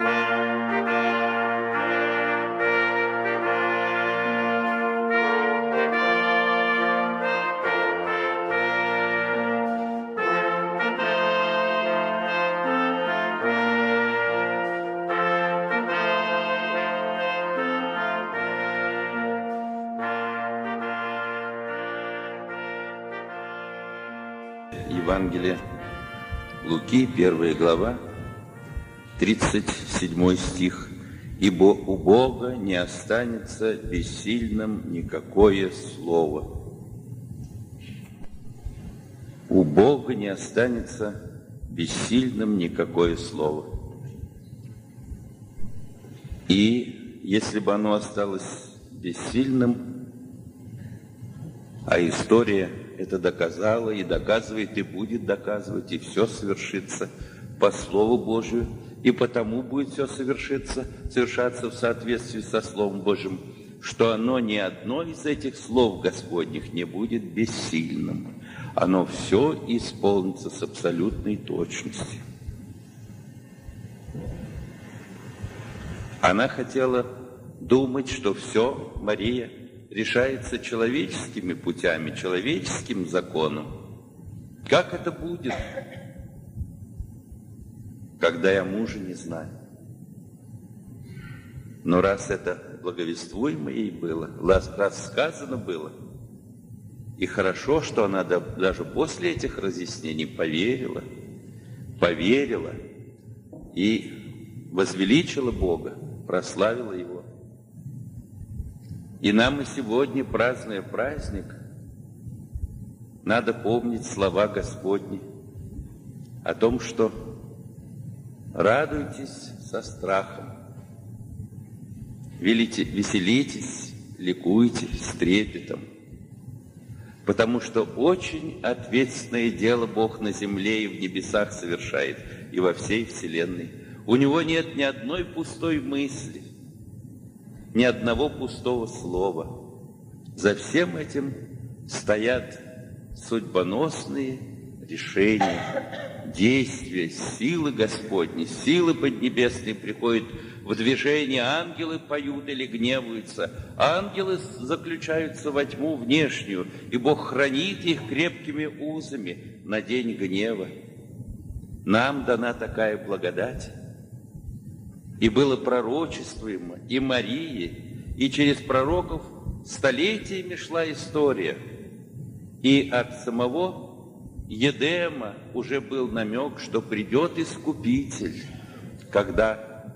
Евангелие Луки, 1 глава, 37 стих. «Ибо у Бога не останется бессильным никакое слово». У Бога не останется бессильным никакое слово. И если бы оно осталось бессильным, а история это доказала и доказывает, и будет доказывать, и все совершится по Слову Божию, и потому будет все совершаться в соответствии со Словом Божьим, что оно ни одно из этих слов Господних не будет бессильным. Оно все исполнится с абсолютной точностью. Она хотела думать, что все, Мария, решается человеческими путями, человеческим законом. Как это будет, когда я мужа не знаю? Но раз это благовествуемо ей было, раз сказано было, и хорошо, что она даже после этих разъяснений поверила и возвеличила Бога, прославила Его. И нам и сегодня, празднуя праздник, надо помнить слова Господни о том, что радуйтесь со страхом, веселитесь, ликуйте с трепетом, потому что очень ответственное дело Бог на земле и в небесах совершает, и во всей вселенной. У Него нет ни одной пустой мысли, ни одного пустого слова. За всем этим стоят судьбоносные решения, действия, силы Господни, силы поднебесные приходят в движение. Ангелы поют или гневаются, ангелы заключаются во тьму внешнюю, и Бог хранит их крепкими узами на день гнева. Нам дана такая благодать. И было пророчествуемо и Марии, и через пророков столетиями шла история. И от самого Едема уже был намек, что придет Искупитель, когда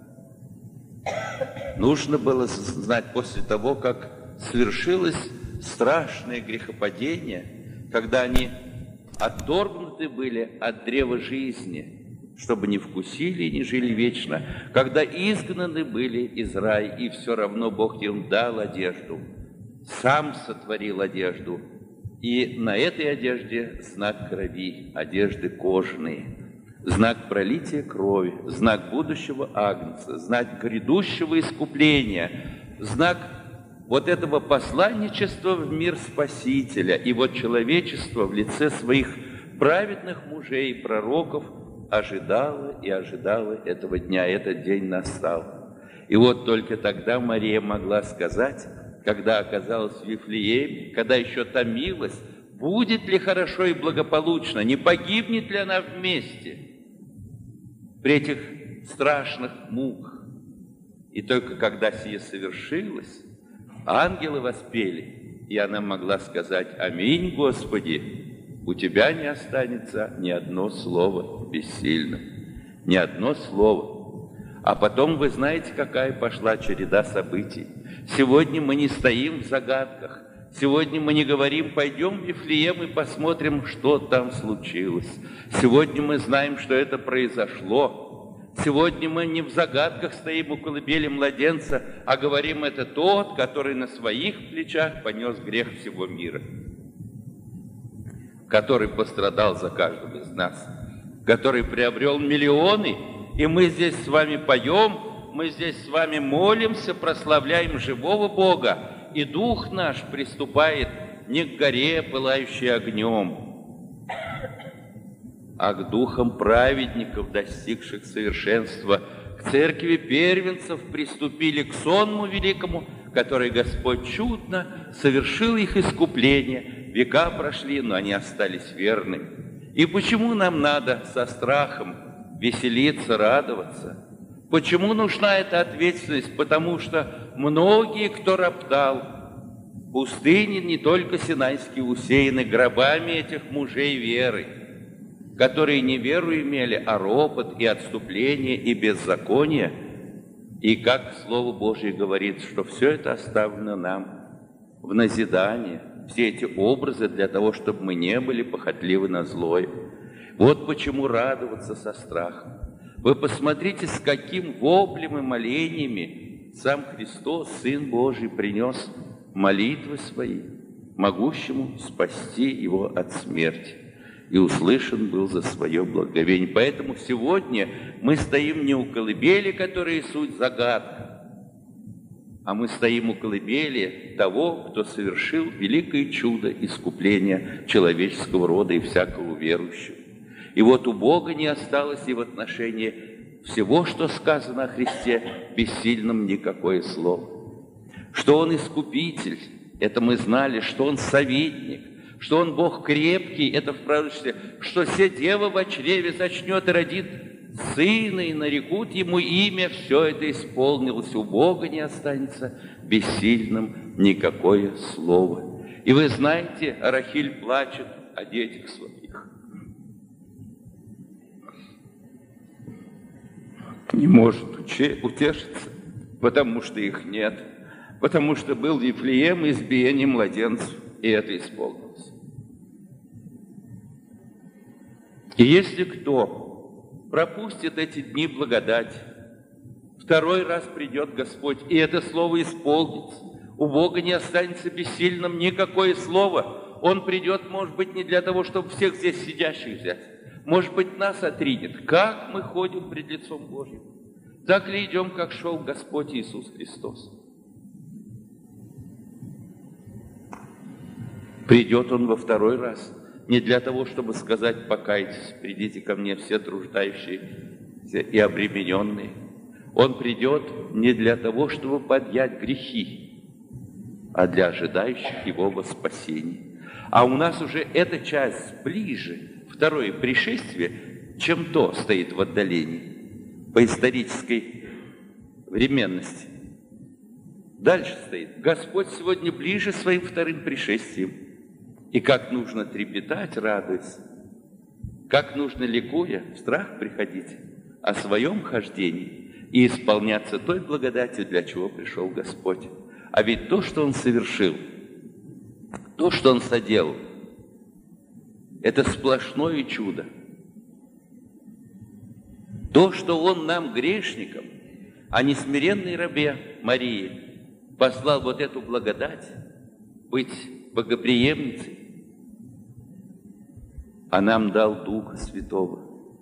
нужно было знать после того, как свершилось страшное грехопадение, когда они отторгнуты были от древа жизни, чтобы не вкусили и не жили вечно, когда изгнаны были из рая, и все равно Бог им дал одежду, сам сотворил одежду, и на этой одежде знак крови, одежды кожаные, знак пролития крови, знак будущего агнца, знак грядущего искупления, знак вот этого посланничества в мир Спасителя. И вот человечество в лице своих праведных мужей и пророков ожидала и ожидала этого дня. Этот день настал. И вот только тогда Мария могла сказать, когда оказалась в Вифлееме, когда еще томилась, будет ли хорошо и благополучно, не погибнет ли она вместе при этих страшных муках. И только когда сие совершилось, ангелы воспели, и она могла сказать: «Аминь, Господи, у Тебя не останется ни одно слово бессильным». Ни одно слово. А потом вы знаете, какая пошла череда событий. Сегодня мы не стоим в загадках. Сегодня мы не говорим: пойдем в Вифлеем и посмотрим, что там случилось. Сегодня мы знаем, что это произошло. Сегодня мы не в загадках стоим у колыбели младенца, а говорим: это тот, который на своих плечах понес грех всего мира, который пострадал за каждого из нас, который приобрел миллионы, и мы здесь с вами поем, мы здесь с вами молимся, прославляем живого Бога, и дух наш приступает не к горе, пылающей огнем, а к духам праведников, достигших совершенства, к церкви первенцев приступили к сонму великому, который Господь чудно совершил их искупление. Века прошли, но они остались верными. И почему нам надо со страхом веселиться, радоваться? Почему нужна эта ответственность? Потому что многие, кто роптал, пустыни не только Синайские усеяны гробами этих мужей веры, которые не веру имели, а ропот и отступление и беззаконие. И как Слово Божие говорит, что все это оставлено нам в назидание, все эти образы для того, чтобы мы не были похотливы на злое. Вот почему радоваться со страхом. Вы посмотрите, с каким воплем и молениями сам Христос, Сын Божий, принес молитвы свои, могущему спасти его от смерти. И услышан был за свое благовение. Поэтому сегодня мы стоим не у колыбели, которая суть загадка, а мы стоим у колыбели того, кто совершил великое чудо искупления человеческого рода и всякого верующего. И вот у Бога не осталось и в отношении всего, что сказано о Христе, бессильным никакое слово. Что Он искупитель, это мы знали, что Он советник, что Он Бог крепкий, это в пророчестве, что се дева во чреве зачнет и родит сына, и нарекут ему имя, все это исполнилось, у Бога не останется бессильным никакое слово. И вы знаете, Рахиль плачет о детях своих. Не может утешиться, потому что их нет, потому что был Вифлеем избиение младенцев, и это исполнилось. И если кто пропустит эти дни благодати, второй раз придет Господь, и это слово исполнится. У Бога не останется бессильным никакое слово. Он придет, может быть, не для того, чтобы всех здесь сидящих взять. Может быть, нас отринет. Как мы ходим пред лицом Божьим? Так ли идем, как шел Господь Иисус Христос? Придет Он во второй раз не для того, чтобы сказать: покайтесь, придите ко мне все труждающиеся и обремененные. Он придет не для того, чтобы поднять грехи, а для ожидающих Его во спасении. А у нас уже эта часть ближе, второе пришествие, чем то стоит в отдалении по исторической временности. Дальше стоит: Господь сегодня ближе своим вторым пришествием. И как нужно трепетать, радуясь, как нужно, ликуя, в страх приходить о своем хождении и исполняться той благодатью, для чего пришел Господь. А ведь то, что Он совершил, то, что Он соделал, это сплошное чудо. То, что Он нам, грешникам, а не смиренной рабе Марии, послал вот эту благодать, быть богоприемницей, а нам дал Духа Святого.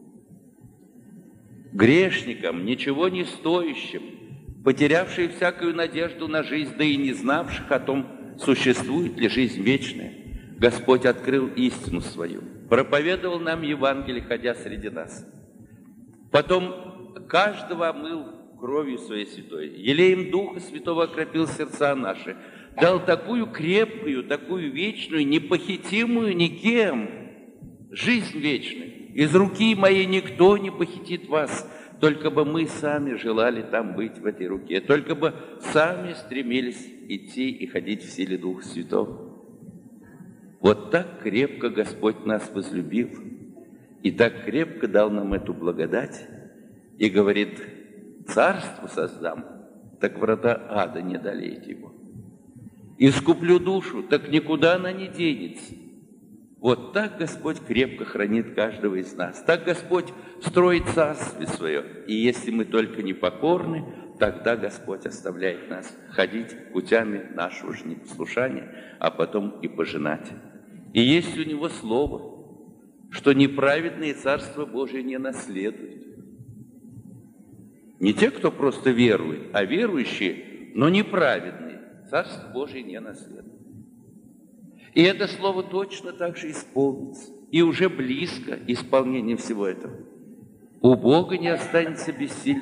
Грешникам, ничего не стоящим, потерявшие всякую надежду на жизнь, да и не знавших о том, существует ли жизнь вечная, Господь открыл истину свою, проповедовал нам Евангелие, ходя среди нас. Потом каждого омыл кровью Своей святой, елеем Духа Святого окропил сердца наши, дал такую крепкую, такую вечную, непохитимую никем жизнь вечную. Из руки моей никто не похитит вас, только бы мы сами желали там быть, в этой руке, только бы сами стремились идти и ходить в силе Духа Святого. Вот так крепко Господь нас возлюбил, и так крепко дал нам эту благодать, и говорит: царство создам, так врата ада не одолеет его. Искуплю душу, так никуда она не денется. Вот так Господь крепко хранит каждого из нас. Так Господь строит царствие свое. И если мы только непокорны, тогда Господь оставляет нас ходить путями нашего же непослушания, а потом и пожинать. И есть у Него слово, что неправедные Царство Божие не наследуют. Не те, кто просто верует, а верующие, но неправедные Царство Божие не наследует. И это слово точно так же исполнится. И уже близко исполнение всего этого. У Бога не останется бессильным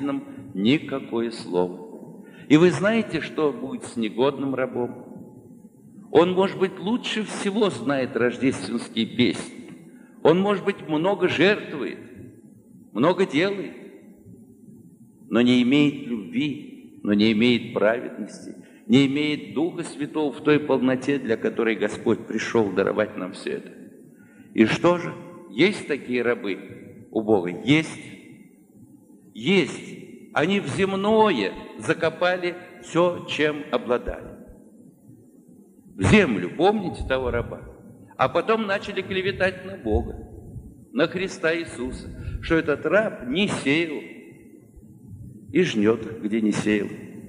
никакое слово. И вы знаете, что будет с негодным рабом? Он, может быть, лучше всего знает рождественские песни. Он, может быть, много жертвует, много делает, но не имеет любви, но не имеет праведности, не имеет Духа Святого в той полноте, для которой Господь пришел даровать нам все это. И что же? Есть такие рабы у Бога? Есть. Есть. Они в земное закопали все, чем обладали. В землю, помните того раба? А потом начали клеветать на Бога, на Христа Иисуса, что этот раб не сеял и жнет, где не сеял.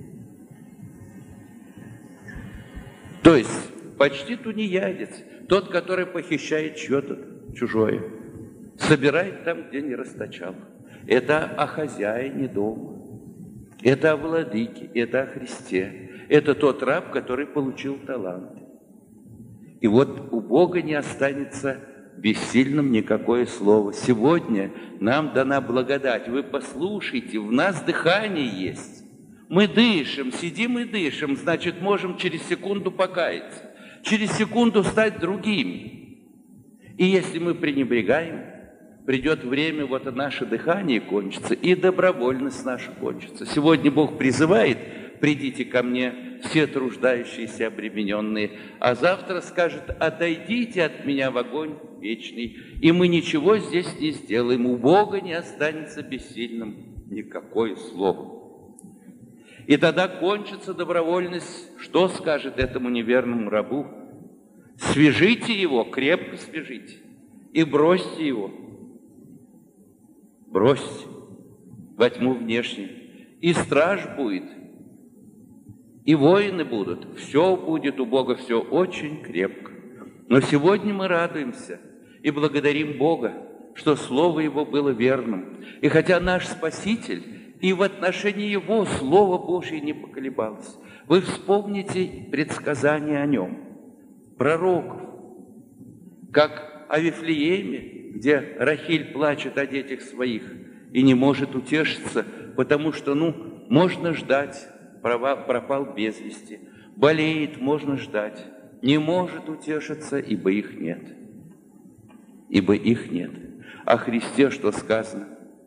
То есть почти тунеядец, тот, который похищает чье-то чужое, собирает там, где не расточал. Это о хозяине дома, это о владыке, это о Христе. Это тот раб, который получил талант. И вот у Бога не останется бессильным никакое слово. Сегодня нам дана благодать. Вы послушайте, в нас дыхание есть. Мы дышим, сидим и дышим, значит, можем через секунду покаяться, через секунду стать другими. И если мы пренебрегаем, придет время, вот наше дыхание кончится, и добровольность наша кончится. Сегодня Бог призывает: придите ко мне, все труждающиеся, обремененные, а завтра скажет: отойдите от меня в огонь вечный, и мы ничего здесь не сделаем. У Бога не останется бессильным никакое слово. И тогда кончится добровольность. Что скажет этому неверному рабу? Свяжите его, крепко свяжите, и бросьте его. Бросьте во тьму внешнюю, и страж будет, и воины будут. Все будет у Бога, все очень крепко. Но сегодня мы радуемся и благодарим Бога, что Слово Его было верным. И хотя наш Спаситель и в отношении Его Слово Божье не поколебалось, вы вспомните предсказания о Нем, пророков, как о Вифлееме, где Рахиль плачет о детях своих и не может утешиться, потому что, можно ждать, пропал без вести, болеет, можно ждать, не может утешиться, ибо их нет. Ибо их нет. О Христе что сказано?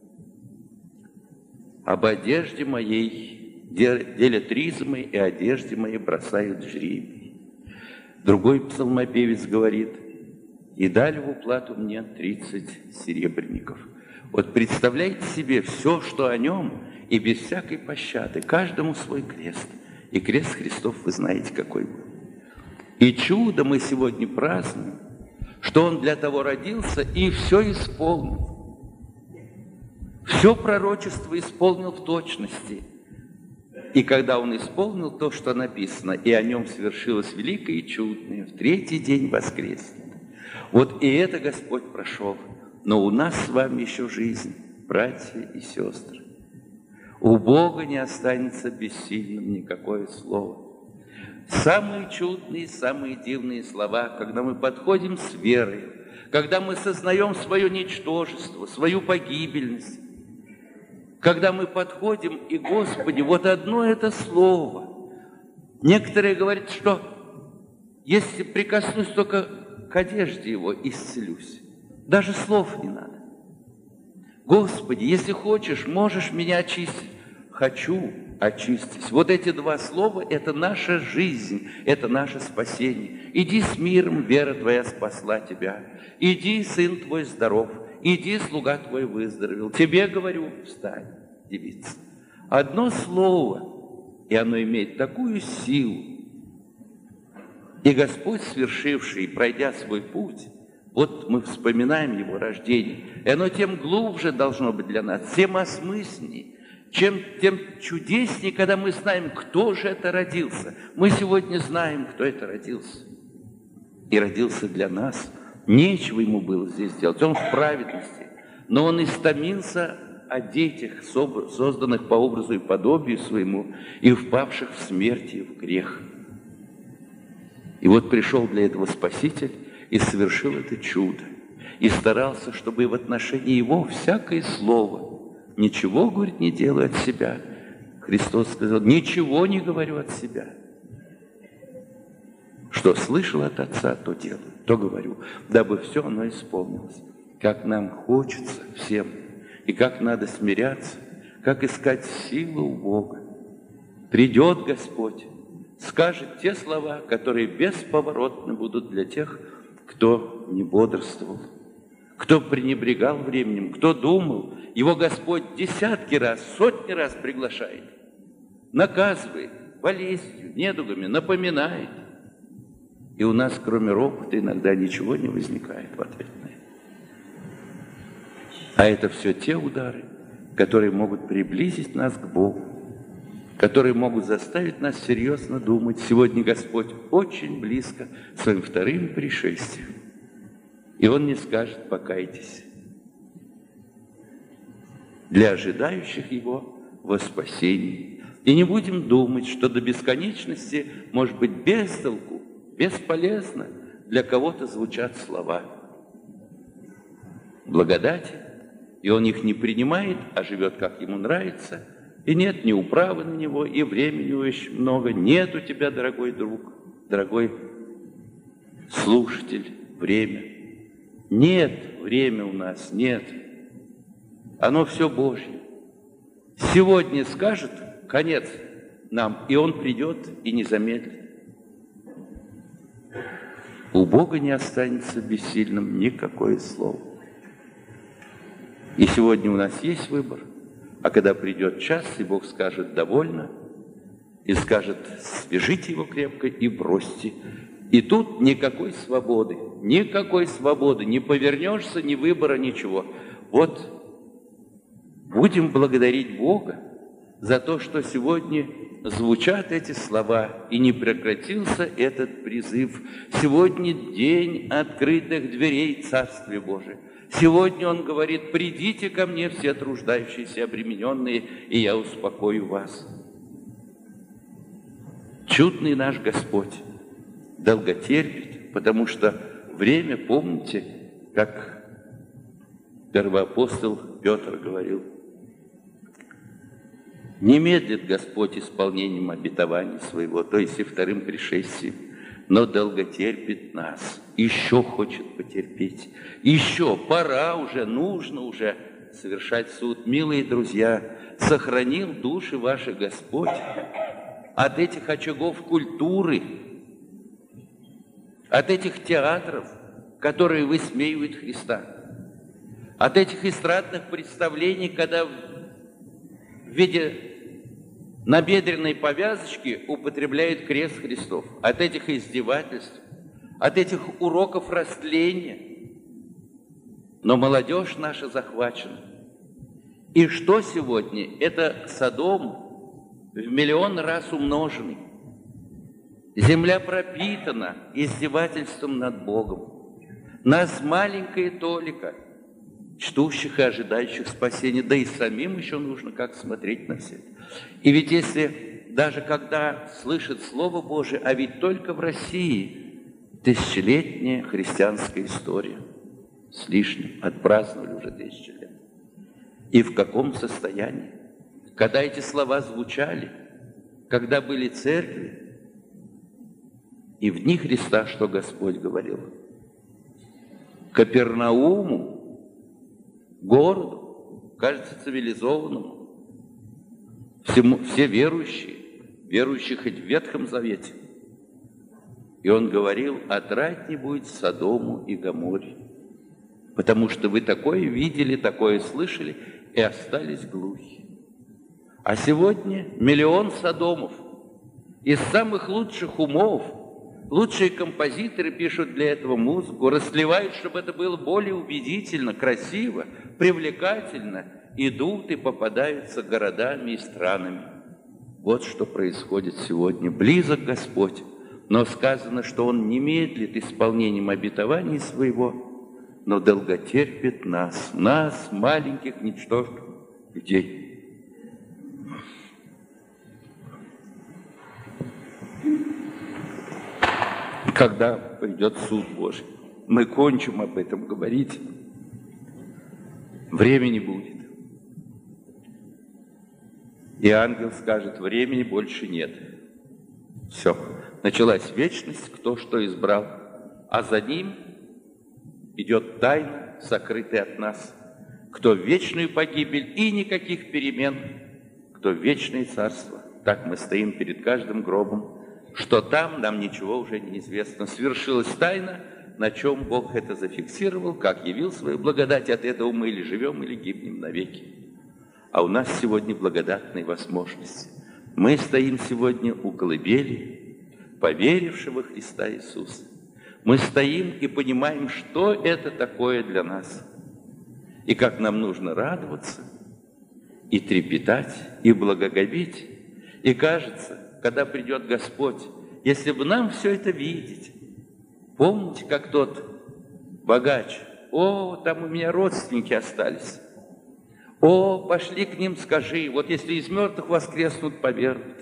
Об одежде моей делят ризмы, и одежде моей бросают жребий. Другой псалмопевец говорит: и дали в уплату мне 30 серебряников. Вот представляете себе все, что о нем, и без всякой пощады, каждому свой крест. И крест Христов, вы знаете, какой был. И чудо мы сегодня празднуем, что Он для того родился и все исполнил. Все пророчество исполнил в точности. И когда Он исполнил то, что написано, и о Нем свершилось великое и чудное, в третий день воскреснет. Вот и это Господь прошел. Но у нас с вами еще жизнь, братья и сестры. У Бога не останется бессильным никакое слово. Самые чудные, самые дивные слова, когда мы подходим с верой, когда мы сознаем свое ничтожество, свою погибельность, когда мы подходим, и, Господи, вот одно это слово. Некоторые говорят, что если прикоснусь только к одежде Его, исцелюсь. Даже слов не надо. Господи, если хочешь, можешь меня очистить. Хочу, очистись. Вот эти два слова – это наша жизнь, это наше спасение. Иди с миром, вера твоя спасла тебя. Иди, сын твой здоров. Иди, слуга твой выздоровел. Тебе говорю, встань, девица. Одно слово, и оно имеет такую силу. И Господь, свершивший, пройдя свой путь, вот мы вспоминаем Его рождение, и оно тем глубже должно быть для нас, тем осмысленнее, тем чудеснее, когда мы знаем, кто же это родился. Мы сегодня знаем, кто это родился. И родился для нас. Нечего Ему было здесь делать. Он в праведности. Но Он истомился о детях, созданных по образу и подобию Своему, и впавших в смерть и в грех. И вот пришел для этого Спаситель и совершил это чудо. И старался, чтобы и в отношении Его всякое слово ничего, говорит, не делаю от себя. Христос сказал, ничего не говорю от себя. Что слышал от Отца, то делаю, то говорю, дабы все оно исполнилось. Как нам хочется всем, и как надо смиряться, как искать силу у Бога. Придет Господь, скажет те слова, которые бесповоротно будут для тех, кто не бодрствовал, кто пренебрегал временем, кто думал. Его Господь десятки раз, сотни раз приглашает, наказывает болезнью, недугами, напоминает. И у нас, кроме ропота, иногда ничего не возникает в ответ на это. А это все те удары, которые могут приблизить нас к Богу, которые могут заставить нас серьезно думать. Сегодня Господь очень близко к своим вторым пришествием. И Он не скажет: покайтесь. Для ожидающих Его во спасении. И не будем думать, что до бесконечности, может быть, без толку, бесполезно для кого-то звучат слова благодати, и он их не принимает, а живет, как ему нравится, и нет ни управы на него, и времени очень много. Нет у тебя, дорогой друг, дорогой слушатель, время. Нет, время у нас нет. Оно все Божье. Сегодня скажет конец нам, и Он придет и не замедлит. У Бога не останется бессильным никакое слово. И сегодня у нас есть выбор. А когда придет час, и Бог скажет: довольно, и скажет: свяжите его крепко и бросьте. И тут никакой свободы, не повернешься, ни выбора, ничего. Вот будем благодарить Бога за то, что сегодня звучат эти слова, и не прекратился этот призыв. Сегодня день открытых дверей Царствия Божия. Сегодня Он говорит: придите ко мне все труждающиеся, обремененные, и я успокою вас. Чудный наш Господь долготерпит, потому что время, помните, как первоапостол Петр говорил: не медлит Господь исполнением обетований своего, то есть и вторым пришествием, но долготерпит нас, еще хочет потерпеть, еще пора уже, нужно уже совершать суд. Милые друзья, сохранил души ваши Господь от этих очагов культуры, от этих театров, которые высмеивают Христа, от этих эстрадных представлений, когда в виде набедренной повязочки употребляют крест Христов, от этих издевательств, от этих уроков растления. Но молодежь наша захвачена. И что сегодня? Это Содом в миллион раз умноженный. Земля пропитана издевательством над Богом. Нас маленькая толика, ждущих и ожидающих спасения, да и самим еще нужно как смотреть на все. И ведь если даже когда слышит Слово Божие, а ведь только в России тысячелетняя христианская история с лишним, отпраздновали уже 1000 лет. И в каком состоянии? Когда эти слова звучали, когда были церкви, и в дни Христа, что Господь говорил? Капернауму, городу, кажется, цивилизованному, все верующие хоть в Ветхом Завете. И Он говорил: отрать не будет Содому и Гоморре, потому что вы такое видели, такое слышали и остались глухи. А сегодня миллион Содомов. Из самых лучших умов лучшие композиторы пишут для этого музыку, расливают, чтобы это было более убедительно, красиво, привлекательно. Идут и попадаются городами и странами. Вот что происходит сегодня. Близок Господь, но сказано, что Он не медлит исполнением обетований своего, но долготерпит нас, маленьких, ничтожных людей. Когда придет суд Божий, мы кончим об этом говорить, времени будет. И ангел скажет: времени больше нет. Все. Началась вечность, кто что избрал. А за ним идет тайна, сокрытая от нас. Кто в вечную погибель и никаких перемен, кто в вечное царство. Так мы стоим перед каждым гробом. Что там, нам ничего уже не известно. Свершилась тайна, на чем Бог это зафиксировал, как явил свою благодать. От этого мы или живем, или гибнем навеки. А у нас сегодня благодатные возможности. Мы стоим сегодня у колыбели поверившего Христа Иисуса. Мы стоим и понимаем, что это такое для нас. И как нам нужно радоваться, и трепетать, и благоговеть. И кажется, когда придет Господь, если бы нам все это видеть. Помните, как тот богач: о, там у меня родственники остались. О, пошли к ним, скажи, вот если из мертвых воскреснут, поверуют.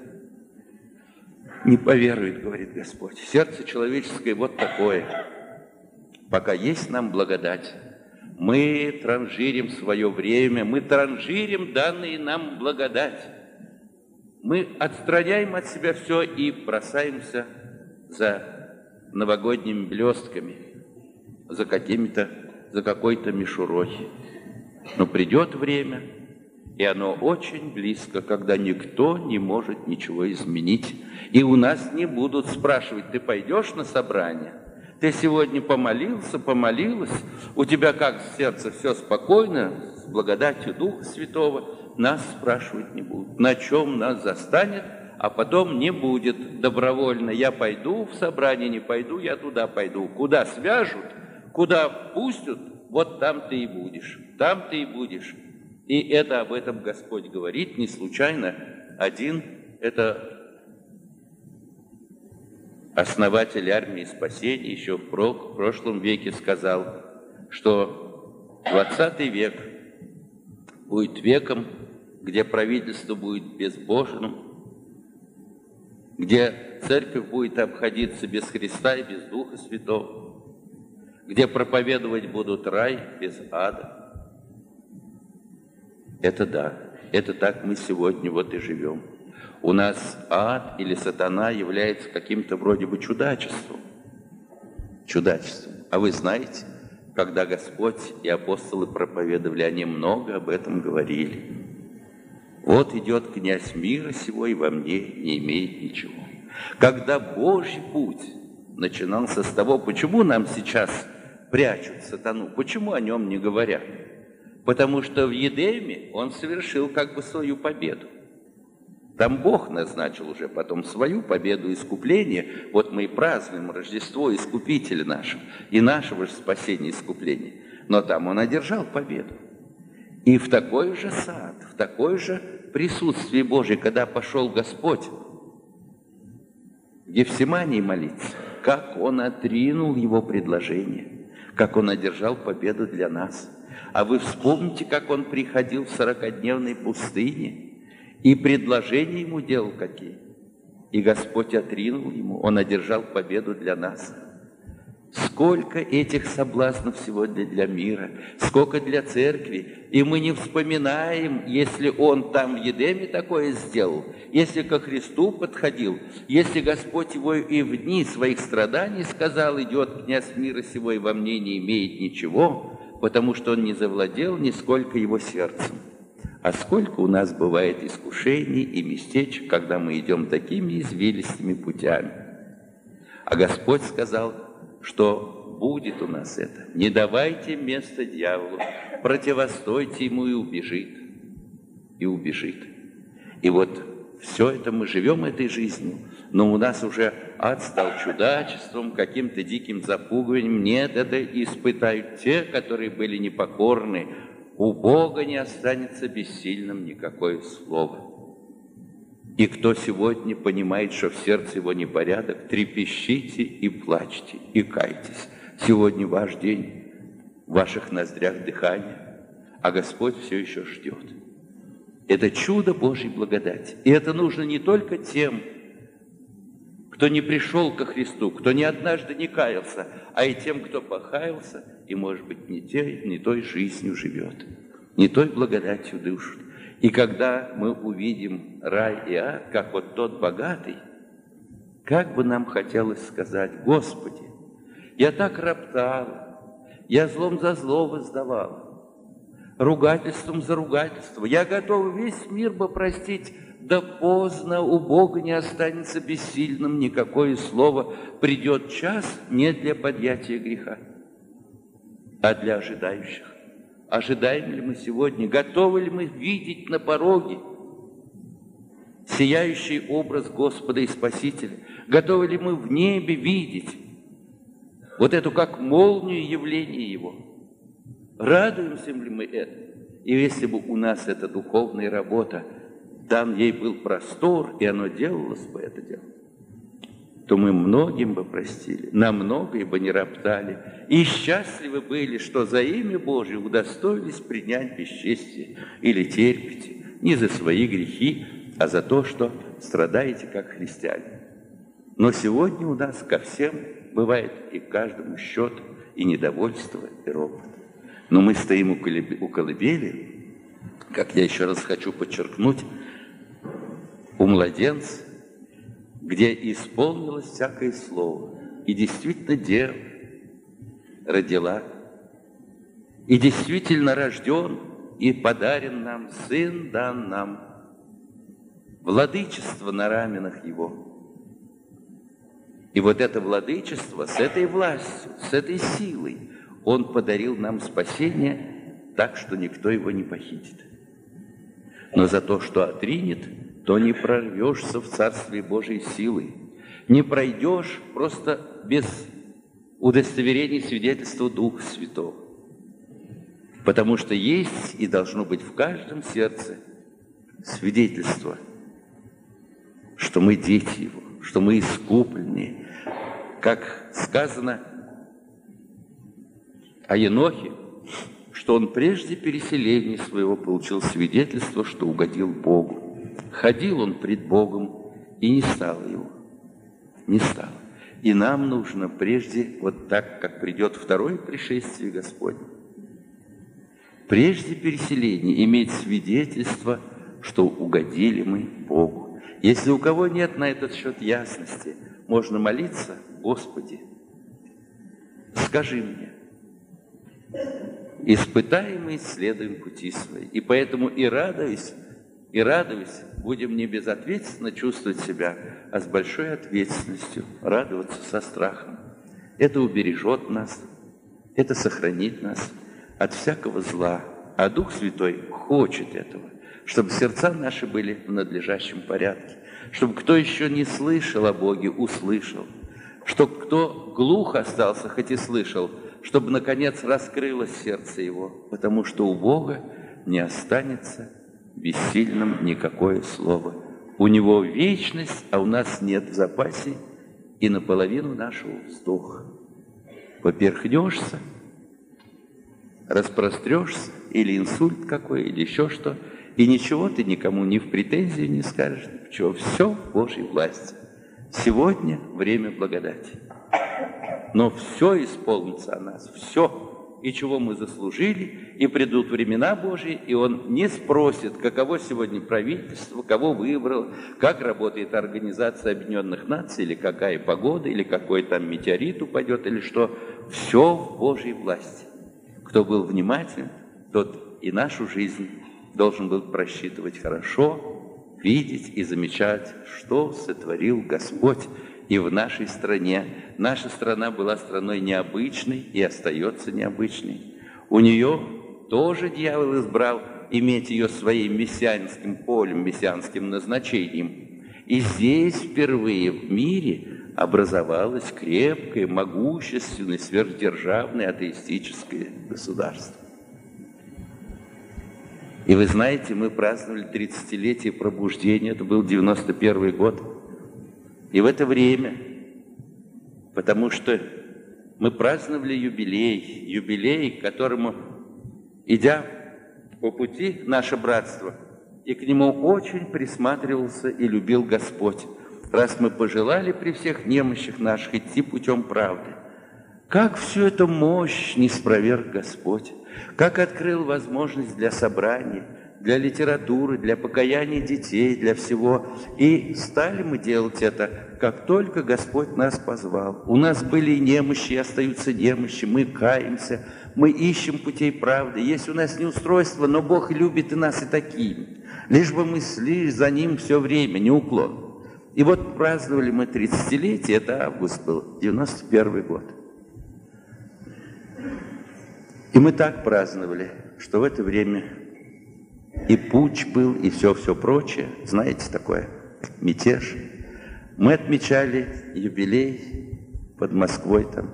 Не поверует, говорит Господь. Сердце человеческое вот такое. Пока есть нам благодать, мы транжирим свое время, мы транжирим данные нам благодать. Мы отстраняем от себя все и бросаемся за новогодними блестками, за какой-то мишурой. Но придет время, и оно очень близко, когда никто не может ничего изменить. И у нас не будут спрашивать: ты пойдешь на собрание? Ты сегодня помолилась? У тебя как сердце все спокойно, с благодатью Духа Святого? Нас спрашивать не будут. На чем нас застанет, а потом не будет добровольно. Я пойду в собрание, не пойду, я туда пойду. Куда свяжут, куда пустят, вот там ты и будешь. Там ты и будешь. И это об этом Господь говорит не случайно. Один – это основатель армии спасения еще в прошлом веке сказал, что 20 век будет веком, где правительство будет безбожным, где церковь будет обходиться без Христа и без Духа Святого, где проповедовать будут рай без ада. Это да, это так мы сегодня вот и живем. У нас ад или сатана является каким-то вроде бы чудачеством. Чудачеством. А вы знаете, когда Господь и апостолы проповедовали, они много об этом говорили. Вот идет князь мира сего, и во мне не имеет ничего. Когда Божий путь начинался с того, почему нам сейчас прячут сатану, почему о нем не говорят? Потому что в Едеме он совершил как бы свою победу. Там Бог назначил уже потом свою победу искупления. Вот мы и празднуем Рождество Искупителя нашего и нашего же спасения искупления. Но там он одержал победу. И в такой же сад, в такое же присутствие Божие, когда пошел Господь в Гефсимании молиться, как он отринул его предложение, как он одержал победу для нас. А вы вспомните, как он приходил в 40-дневной пустыне, и предложения ему делал какие. И Господь отринул ему, он одержал победу для нас. Сколько этих соблазнов сегодня для мира, сколько для церкви. И мы не вспоминаем, если он там в Едеме такое сделал, если ко Христу подходил, если Господь его и в дни своих страданий сказал: идет князь мира сего, и во мне не имеет ничего, потому что он не завладел нисколько его сердцем. А сколько у нас бывает искушений и местечек, когда мы идем такими извилистыми путями. А Господь сказал, что будет у нас это. Не давайте место дьяволу, противостойте ему, и убежит. И убежит. И вот все это мы живем этой жизнью, но у нас уже ад стал чудачеством, каким-то диким запугиванием. Нет, это испытают те, которые были непокорны. У Бога не останется бессильным никакое слово. И кто сегодня понимает, что в сердце его непорядок, трепещите и плачьте, и кайтесь. Сегодня ваш день, в ваших ноздрях дыхание, а Господь все еще ждет. Это чудо Божьей благодати. И это нужно не только тем, кто не пришел ко Христу, кто ни однажды не каялся, а и тем, кто покаялся и, может быть, не той жизнью живет. не той благодатью дышат. И когда мы увидим рай и ад, как вот тот богатый, как бы нам хотелось сказать: Господи, я так роптал, я злом за зло воздавал, ругательством за ругательство, я готов весь мир бы простить, да поздно, у Бога не останется бессильным никакое слово, придет час не для подъятия греха, а для ожидающих. Ожидаем ли мы сегодня, готовы ли мы видеть на пороге сияющий образ Господа и Спасителя? Готовы ли мы в небе видеть вот эту как молнию явление Его? Радуемся ли мы это? И если бы у нас эта духовная работа, дан ей был простор, и оно делалось бы это дело, то мы многим бы простили, на многое бы не роптали, и счастливы были, что за имя Божие удостоились принять бесчестие или терпите, не за свои грехи, а за то, что страдаете как христиане. Но сегодня у нас ко всем бывает и каждому счет, и недовольство, и ропот. Но мы стоим у колыбели, как я еще раз хочу подчеркнуть, у младенца, где исполнилось всякое слово, и действительно дева родила, и действительно рожден, и подарен нам сын, дан нам, владычество на раменах его. И вот это владычество с этой властью, с этой силой он подарил нам спасение так, что никто его не похитит. Но за то, что отринет, то не прорвешься в Царствие Божьей силой, не пройдешь просто без удостоверения свидетельства Духа Святого. Потому что есть и должно быть в каждом сердце свидетельство, что мы дети Его, что мы искупленные. Как сказано о Енохе, что он прежде переселения своего получил свидетельство, что угодил Богу. Ходил он пред Богом, и не стало его. Не стало. И нам нужно прежде, вот так, как придет второе пришествие Господне, прежде переселения иметь свидетельство, что угодили мы Богу. Если у кого нет на этот счет ясности, можно молиться: Господи, скажи мне. Испытаем и исследуем пути свои. И поэтому и радуюсь, будем не безответственно чувствовать себя, а с большой ответственностью радоваться со страхом. Это убережет нас, это сохранит нас от всякого зла. А Дух Святой хочет этого, чтобы сердца наши были в надлежащем порядке, чтобы кто еще не слышал о Боге, услышал, чтобы кто глух остался, хоть и слышал, чтобы, наконец, раскрылось сердце его, потому что у Бога не останется бессильным никакое слово. У Него вечность, а у нас нет в запасе и наполовину нашего вздоха. Поперхнешься, распрострешься, или инсульт какой, или еще что, и ничего ты никому ни в претензию не скажешь, ничего, все в Божьей власти. Сегодня время благодати. Но все исполнится о нас, все, и чего мы заслужили, и придут времена Божьи, и Он не спросит, каково сегодня правительство, кого выбрал, как работает Организация Объединенных Наций, или какая погода, или какой там метеорит упадет, или что. Все в Божьей власти. Кто был внимателен, тот и нашу жизнь должен был просчитывать хорошо, видеть и замечать, что сотворил Господь. И в нашей стране. Наша страна была страной необычной и остается необычной. У нее тоже дьявол избрал иметь ее своим мессианским полем, мессианским назначением. И здесь впервые в мире образовалось крепкое, могущественное, сверхдержавное атеистическое государство. И вы знаете, мы праздновали 30-летие пробуждения, это был 91 год. И в это время, потому что мы праздновали юбилей, к которому, идя по пути наше братство, и к нему очень присматривался и любил Господь, раз мы пожелали при всех немощах наших идти путем правды. Как всю эту мощь не спроверг Господь, как открыл возможность для собраний, для литературы, для покаяния детей, для всего. И стали мы делать это, как только Господь нас позвал. У нас были и немощи, и остаются немощи, мы каемся, мы ищем путей правды. Есть у нас неустройство, но Бог любит и нас и такими. Лишь бы мы шли за Ним все время, неуклонно. И вот праздновали мы 30-летие, это август был, 91 год. И мы так праздновали, что в это время и путч был, и все прочее. Знаете такое? Мятеж. Мы отмечали юбилей под Москвой там.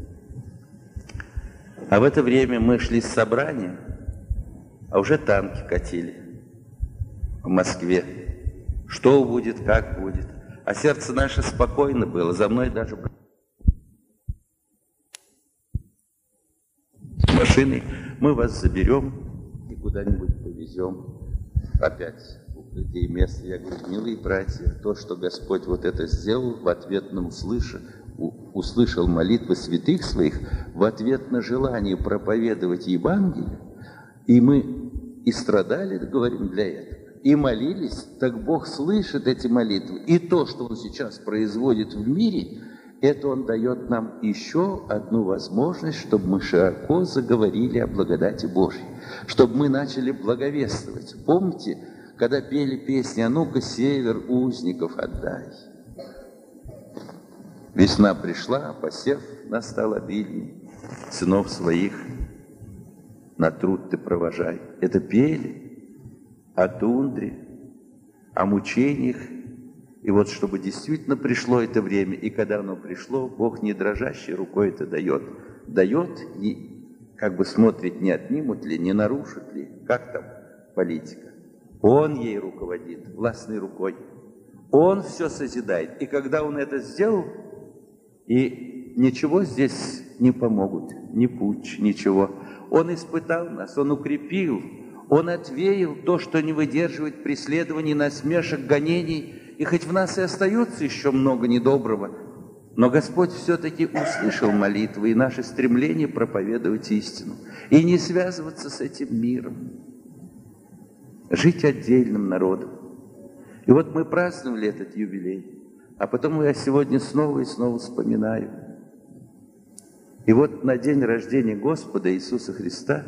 А в это время мы шли с собрания, а уже танки катили в Москве. Что будет, как будет. А сердце наше спокойно было. За мной даже с машиной. Мы вас заберем и куда-нибудь повезем. Опять в укрытие место. Я говорю, милые братья, то, что Господь вот это сделал, в ответ на услышал молитвы святых своих, в ответ на желание проповедовать Евангелие, и мы и страдали, говорим, для этого. И молились, так Бог слышит эти молитвы. И то, что Он сейчас производит в мире, это Он дает нам еще одну возможность, чтобы мы широко заговорили о благодати Божьей, чтобы мы начали благовествовать. Помните, когда пели песни «А ну-ка, север, узников отдай». Весна пришла, а посев настал обильный, сынов своих на труд ты провожай. Это пели о тундре, о мучениях. И вот чтобы действительно пришло это время, и когда оно пришло, Бог не дрожащей рукой это дает. Дает и как бы смотрит, не отнимут ли, не нарушат ли, как там политика. Он ей руководит, властной рукой. Он все созидает. И когда Он это сделал, и ничего здесь не помогут, ни путч, ничего. Он испытал нас, Он укрепил, Он отвеял то, что не выдерживает преследований, насмешек, гонений. И хоть в нас и остается еще много недоброго, но Господь все-таки услышал молитвы и наше стремление проповедовать истину. И не связываться с этим миром. Жить отдельным народом. И вот мы праздновали этот юбилей. А потом я сегодня снова и снова вспоминаю. И вот на день рождения Господа Иисуса Христа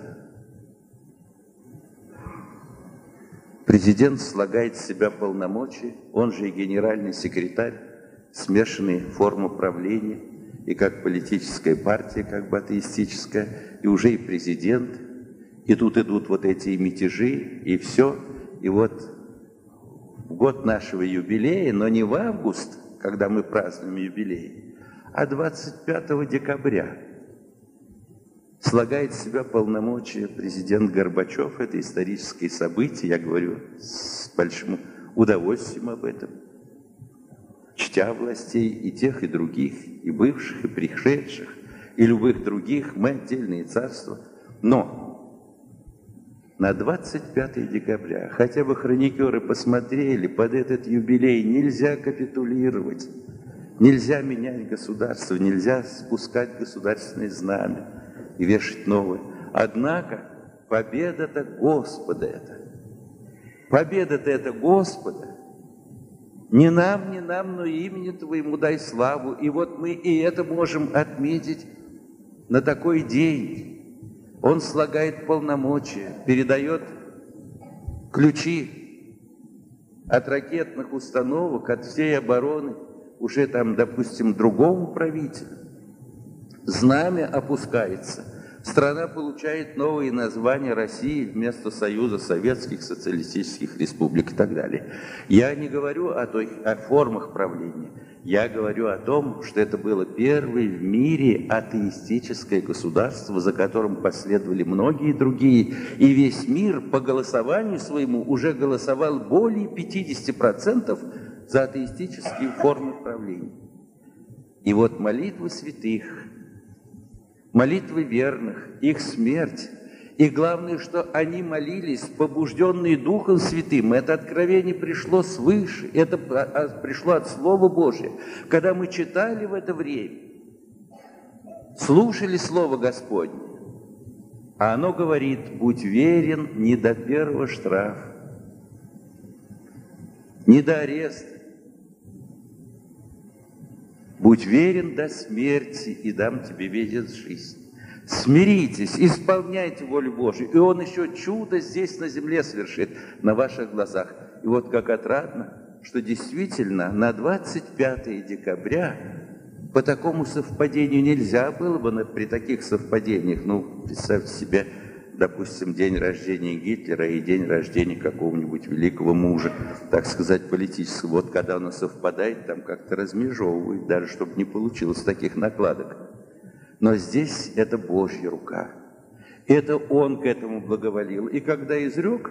президент слагает с себя полномочия, он же и генеральный секретарь, смешанные формы правления, и как политическая партия, как бы атеистическая, и уже и президент. И тут идут вот эти мятежи, и все. И вот в год нашего юбилея, но не в август, когда мы празднуем юбилей, а 25 декабря слагает в себя полномочия президент Горбачев. Это историческое событие, я говорю с большим удовольствием об этом, чтя властей и тех, и других, и бывших, и пришедших, и любых других, мы отдельные царства. Но на 25 декабря хотя бы хроникеры посмотрели, под этот юбилей нельзя капитулировать, нельзя менять государство, нельзя спускать государственные знамя и вешать новые. Однако победа-то Господа это. Победа-то это Господа. Не нам, но имени Твоему дай славу. И вот мы и это можем отметить на такой день. Он слагает полномочия, передает ключи от ракетных установок, от всей обороны уже там, допустим, другому правителю. Знамя опускается. Страна получает новые названия России вместо Союза Советских Социалистических Республик и так далее. Я не говорю о формах правления. Я говорю о том, что это было первое в мире атеистическое государство, за которым последовали многие другие. И весь мир по голосованию своему уже голосовал более 50% за атеистические формы правления. И вот молитвы святых, молитвы верных, их смерть, и главное, что они молились, побужденные Духом Святым. Это откровение пришло свыше, это пришло от Слова Божия. Когда мы читали в это время, слушали Слово Господне, а оно говорит: будь верен не до первого штрафа, не до ареста. Будь верен до смерти, и дам тебе венец жизни. Смиритесь, исполняйте волю Божию, и Он еще чудо здесь на земле совершит на ваших глазах. И вот как отрадно, что действительно на 25 декабря по такому совпадению нельзя было бы при таких совпадениях, представьте себе, допустим, день рождения Гитлера и день рождения какого-нибудь великого мужа, так сказать, политического. Вот когда оно совпадает, там как-то размежевывает, даже чтобы не получилось таких накладок. Но здесь это Божья рука. Это Он к этому благоволил. И когда изрек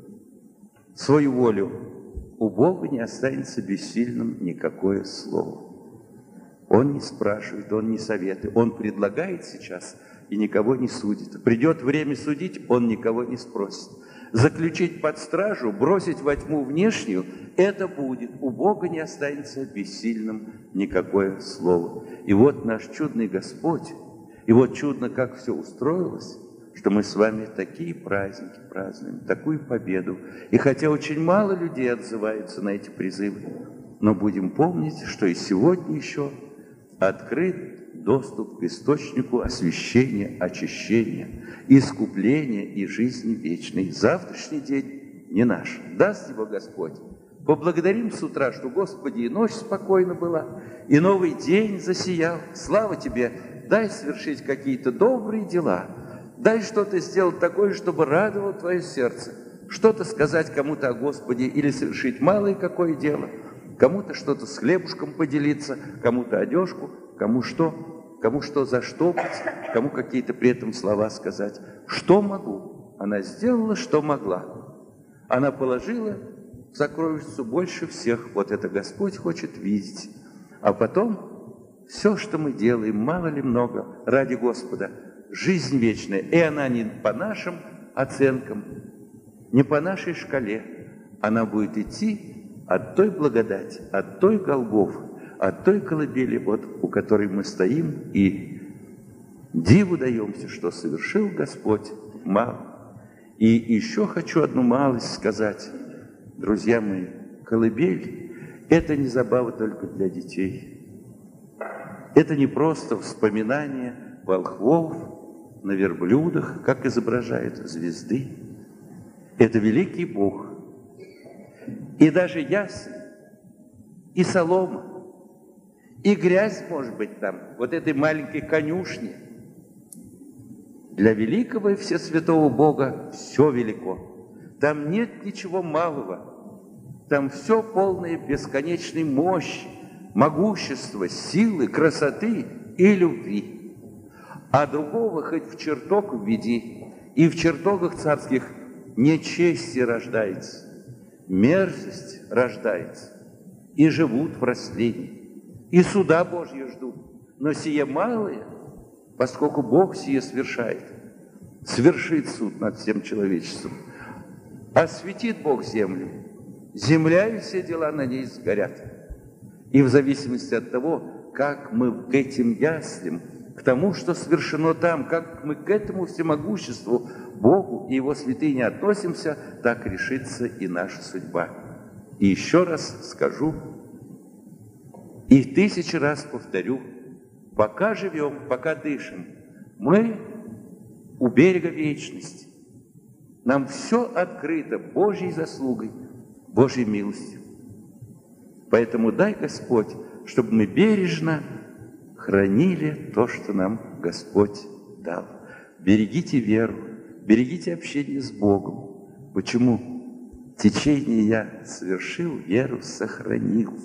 свою волю, у Бога не останется бессильным никакое слово. Он не спрашивает, Он не советует, Он предлагает сейчас и никого не судит. Придет время судить, Он никого не спросит. Заключить под стражу, бросить во тьму внешнюю, это будет. У Бога не останется бессильным никакое слово. И вот наш чудный Господь, и вот чудно, как все устроилось, что мы с вами такие праздники празднуем, такую победу. И хотя очень мало людей отзываются на эти призывы, но будем помнить, что и сегодня еще открыт доступ к источнику освящения, очищения, искупления и жизни вечной. Завтрашний день не наш. Даст его Господь. Поблагодарим с утра, что, Господи, и ночь спокойна была, и новый день засиял. Слава Тебе! Дай совершить какие-то добрые дела. Дай что-то сделать такое, чтобы радовало Твое сердце. Что-то сказать кому-то о Господе или совершить малое какое дело. Кому-то что-то с хлебушком поделиться, кому-то одежку, кому что заштопать, кому какие-то при этом слова сказать. Что могу? Она сделала, что могла. Она положила в сокровищницу больше всех. Вот это Господь хочет видеть. А потом все, что мы делаем, мало ли много, ради Господа, жизнь вечная. И она не по нашим оценкам, не по нашей шкале. Она будет идти от той благодати, от той Голгофы, от той колыбели, вот у которой мы стоим, и диву даемся, что совершил Господь мало. И еще хочу одну малость сказать, друзья мои. Колыбель – это не забава только для детей. Это не просто вспоминание волхвов на верблюдах, как изображают звезды. Это великий Бог. И даже ясень, и солома, и грязь, может быть, там, вот этой маленькой конюшни. Для великого и всесвятого Бога все велико. Там нет ничего малого. Там все полное бесконечной мощи, могущества, силы, красоты и любви. А другого хоть в чертог введи, и в чертогах царских нечестие рождается, мерзость рождается, и живут в растлении, и суда Божьи ждут. Но сие малое, поскольку Бог сие совершает, совершит суд над всем человечеством, осветит Бог землю, земля и все дела на ней сгорят. И в зависимости от того, как мы к этим яслям, к тому, что совершено там, как мы к этому всемогуществу, Богу и Его святыне относимся, так решится и наша судьба. И еще раз скажу, и 1000 раз повторю, пока живем, пока дышим, мы у берега вечности. Нам все открыто Божьей заслугой, Божьей милостью. Поэтому дай, Господь, чтобы мы бережно хранили то, что нам Господь дал. Берегите веру, берегите общение с Богом. Почему? Течение я совершил, веру сохранил.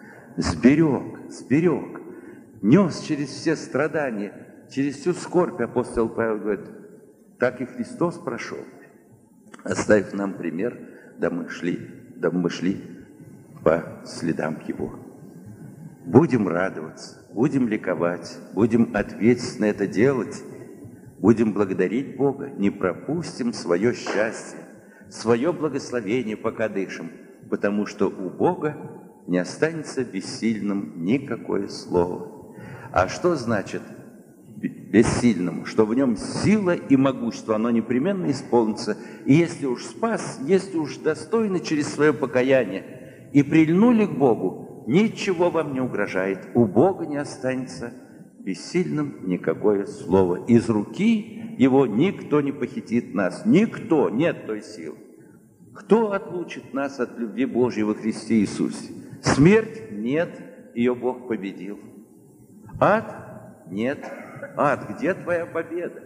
Сберег, нес через все страдания, через всю скорбь, апостол Павел говорит, так и Христос прошел, оставив нам пример, да мы шли по следам Его. Будем радоваться, будем ликовать, будем ответственно это делать, будем благодарить Бога, не пропустим свое счастье, свое благословение, пока дышим, потому что у Бога не останется бессильным никакое слово. А что значит бессильному, что в нем сила и могущество, оно непременно исполнится. И если уж спас, если уж достойны через свое покаяние и прильнули к Богу, ничего вам не угрожает. У Бога не останется бессильным никакое слово. Из руки Его никто не похитит нас. Никто, нет той силы. Кто отлучит нас от любви Божьей во Христе Иисусе? Смерть? Нет, ее Бог победил. Ад? Нет. Ад, где твоя победа?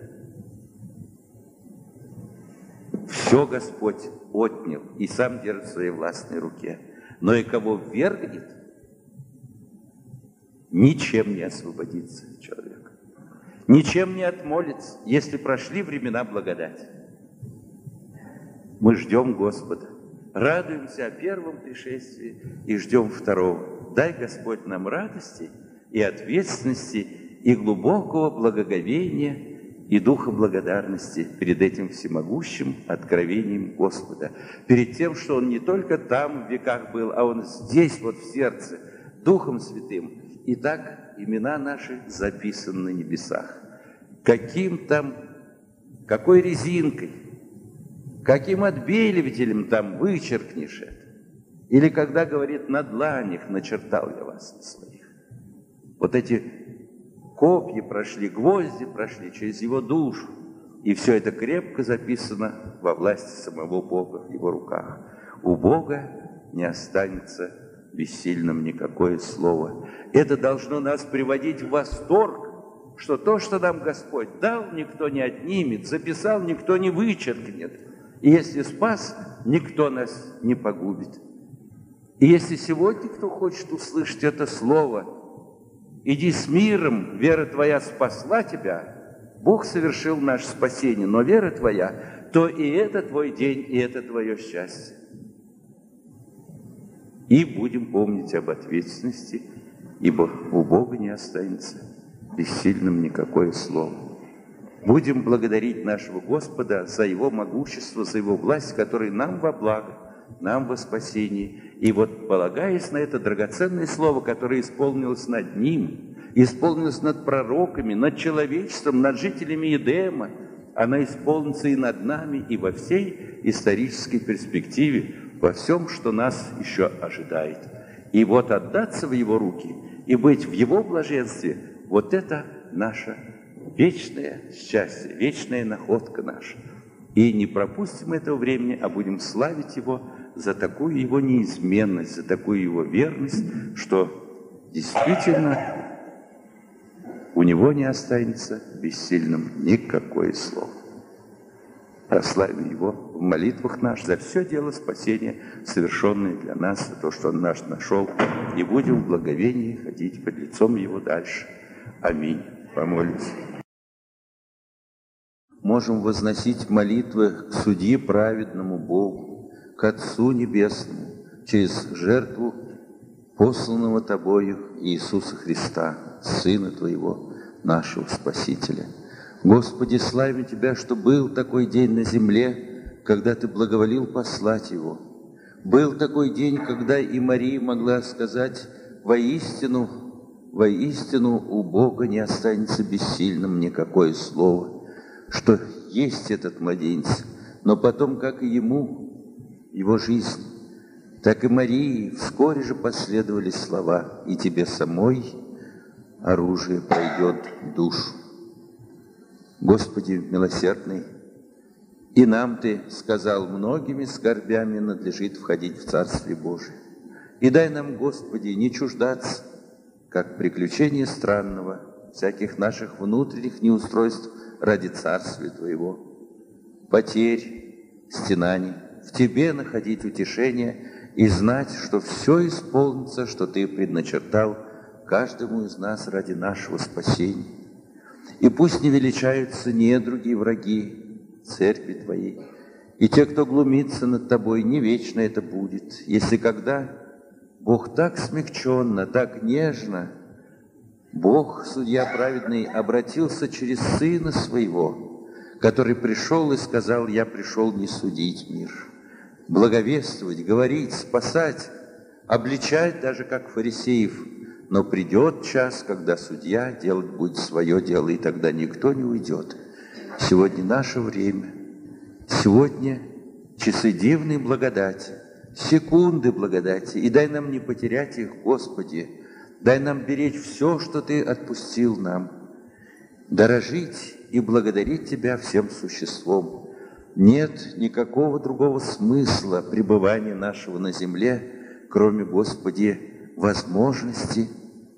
Все Господь отнял и сам держит в своей властной руке. Но и кого ввергнет, ничем не освободится человек. Ничем не отмолится, если прошли времена благодати. Мы ждем Господа, радуемся о первом пришествии и ждем второго. Дай, Господь, нам радости и ответственности, и глубокого благоговения, и духа благодарности перед этим всемогущим откровением Господа, перед тем, что Он не только там в веках был, а Он здесь, вот в сердце, Духом Святым. Итак, имена наши записаны на небесах. Какой резинкой, каким отбеливателем там вычеркнешь это? Или когда говорит, на дланях начертал я вас на своих. Вот эти копья прошли, гвозди прошли через его душу. И все это крепко записано во власти самого Бога в его руках. У Бога не останется бессильным никакое слово. Это должно нас приводить в восторг, что то, что нам Господь дал, никто не отнимет, записал, никто не вычеркнет. И если спас, никто нас не погубит. И если сегодня кто хочет услышать это слово, иди с миром, вера твоя спасла тебя, Бог совершил наше спасение, но вера твоя, то и это твой день, и это твое счастье. И будем помнить об ответственности, ибо у Бога не останется бессильным никакое слово. Будем благодарить нашего Господа за Его могущество, за Его власть, которая нам во благо, нам во спасение. И вот, полагаясь на это драгоценное слово, которое исполнилось над Ним, исполнилось над пророками, над человечеством, над жителями Едема, она исполнится и над нами, и во всей исторической перспективе, во всем, что нас еще ожидает. И вот отдаться в Его руки и быть в Его блаженстве, вот это наше вечное счастье, вечная находка наша. И не пропустим этого времени, а будем славить Его за такую Его неизменность, за такую Его верность, что действительно у Него не останется бессильным никакое слово. Прославим Его в молитвах наших за все дело спасения, совершенное для нас, за то, что Он наш нашел, и будем в благовении ходить под лицом Его дальше. Аминь. Помолимся. Можем возносить молитвы к Судье праведному Богу, к Отцу Небесному, через жертву посланного Тобою Иисуса Христа, Сына Твоего, нашего Спасителя. Господи, славим Тебя, что был такой день на земле, когда Ты благоволил послать Его. Был такой день, когда и Мария могла сказать: воистину у Бога не останется бессильным никакое слово, что есть этот младенец. Но потом, как и ему, его жизнь, так и Марии вскоре же последовали слова: и тебе самой оружие пройдет душу. Господи милосердный, и нам Ты сказал: многими скорбями надлежит входить в Царствие Божие. И дай нам, Господи, не чуждаться, как приключение странного, всяких наших внутренних неустройств ради Царствия Твоего, потерь, стенаний, в Тебе находить утешение и знать, что все исполнится, что Ты предначертал каждому из нас ради нашего спасения. И пусть не величаются недруги и враги церкви Твоей, и те, кто глумится над Тобой, не вечно это будет, если когда Бог так смягченно, так нежно, Бог, Судья праведный, обратился через Сына Своего, который пришел и сказал: я пришел не судить мир, благовествовать, говорить, спасать, обличать даже, как фарисеев, но придет час, когда судья делать будет свое дело, и тогда никто не уйдет. Сегодня наше время, сегодня часы дивной благодати, секунды благодати, и дай нам не потерять их, Господи, дай нам беречь все, что Ты отпустил нам, дорожить и благодарить Тебя всем существом. Нет никакого другого смысла пребывания нашего на земле, кроме, Господи, возможности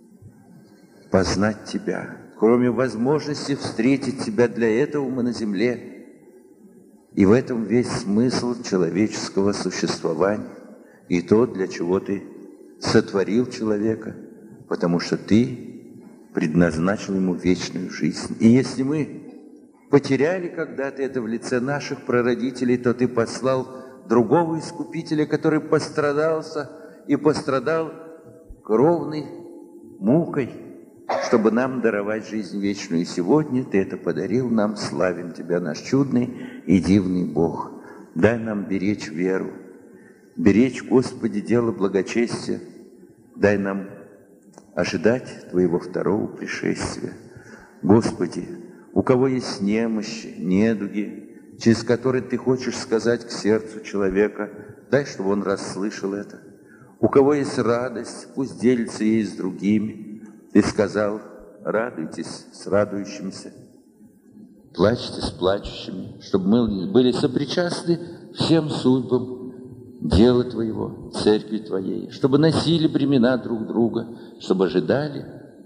познать Тебя, кроме возможности встретить Тебя. Для этого мы на земле. И в этом весь смысл человеческого существования. И то, для чего Ты сотворил человека, потому что Ты предназначил ему вечную жизнь. И если мы потеряли когда-то это в лице наших прародителей, то Ты послал другого Искупителя, который пострадался и пострадал кровной мукой, чтобы нам даровать жизнь вечную. И сегодня Ты это подарил нам. Славим Тебя, наш чудный и дивный Бог. Дай нам беречь веру, беречь, Господи, дело благочестия. Дай нам ожидать Твоего второго пришествия. Господи, у кого есть немощи, недуги, через которые Ты хочешь сказать к сердцу человека, дай, чтобы он расслышал это. У кого есть радость, пусть делится ей с другими. Ты сказал: радуйтесь с радующимися, плачьте с плачущими, чтобы мы были сопричастны всем судьбам дела Твоего, церкви Твоей, чтобы носили бремена друг друга, чтобы ожидали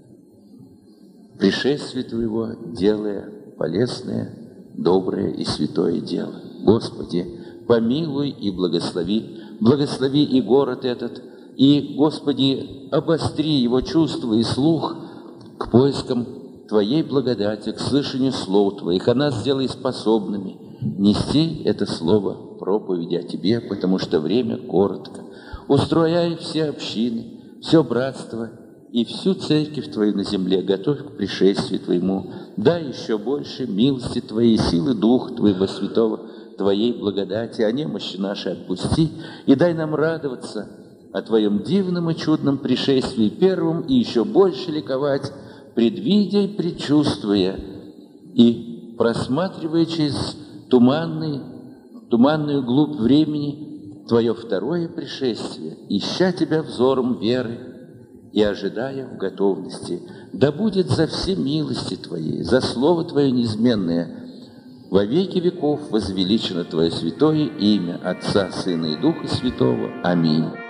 пришествия Твоего, делая полезное, доброе и святое дело. Господи, помилуй и благослови. Благослови и город этот, и, Господи, обостри его чувства и слух к поискам Твоей благодати, к слышанию слов Твоих, а нас сделай способными нести это слово проповеди о Тебе, потому что время коротко. Устрояй все общины, все братство и всю церковь Твою на земле, готовь к пришествию Твоему. Дай еще больше милости Твоей, силы Духа Твоего Святого, Твоей благодати, а немощи наши отпусти, и дай нам радоваться о Твоем дивном и чудном пришествии первым, и еще больше ликовать, предвидя и предчувствуя, и просматривая через туманную глубь времени Твое второе пришествие, ища Тебя взором веры и ожидая в готовности. Да будет за все милости Твои, за Слово Твое неизменное, во веки веков возвеличено Твое святое имя, Отца, Сына и Духа Святого. Аминь.